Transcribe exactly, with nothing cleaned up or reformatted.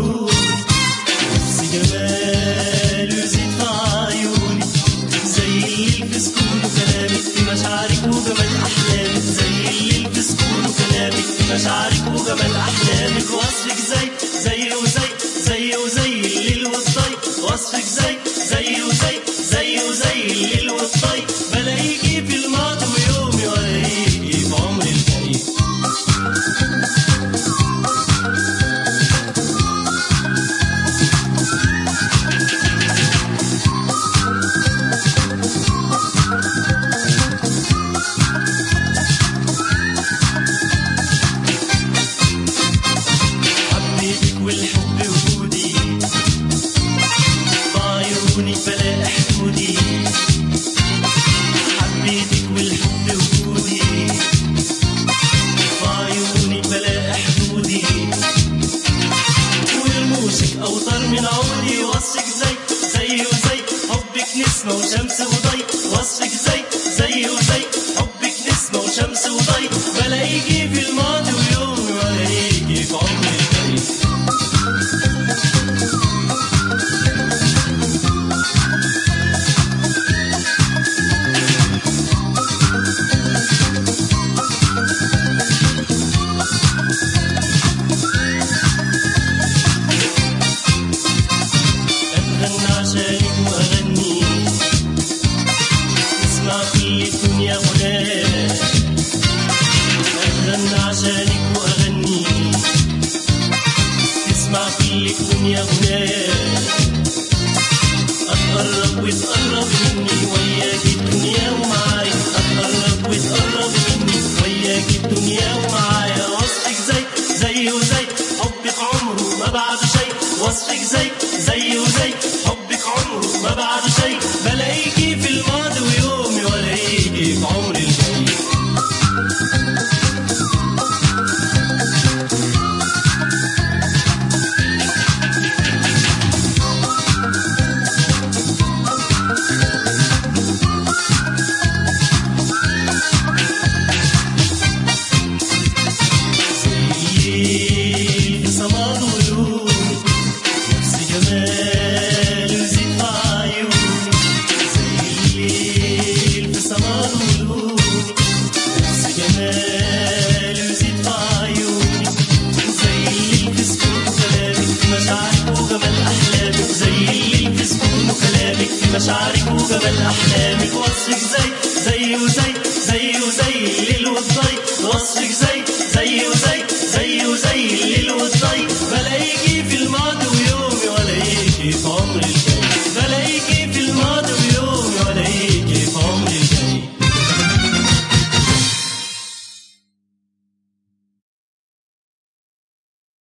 وورود، نفس جمال وزيد في عيونك، زي الليل في سكون وكلامك، في مشاعرك وجمال أحلامك، زي الليل في سكون وكلامك، في مشاعرك وجمال أحلامك. وصفك زي زي وزي زي وزي الليل والطي، وصفك زي زي وزي زي وزي الليل والطي. بلاقيكي في الماضي ويومي ولاقيكي في عمري الجاي. حبيتك والحب وجودي، بعيونك بلاقي حدودي. حبيتك والحب وجودي، بعيونك بلاقي حدودي. ورموشك أوتر من عودي، وصفك زي زي وزي حبك نسمة وشمس وضي، وصفك زي زي وزي حبك نسمة وشمس وضي. بلاقيكي في الماضي ويومي ولاقيكي في عمري الجاي. أتغنى عشانك وأغني، اسمع كل الدنيا غناك. أتغنى عشانك وأغني، اسمع كل الدنيا غناك. أتقرب وتقرب مني وياك الدنيا ومعايا، أتقرب وتقرب مني وياك الدنيا ومعايا. وصفك زي زي وزي حبك عمره ما بعد شيء، وصفك زي زي وزي حبك عمره ما بعد شيء. بلاقيكي في الماضي ويومي ولاقيكي في عمري الجاي. الليل في سماء ورود، نفس جمال وزيد في عيونك، زي الليل في سماء ورود، نفس جمال وزيد في عيونك، زي الليل في سكون وكلامك، في مشاعرك وجمال أحلامك، زي الليل في سكون وكلامك، في مشاعرك وجمال أحلامك. وصفك زي زي وزي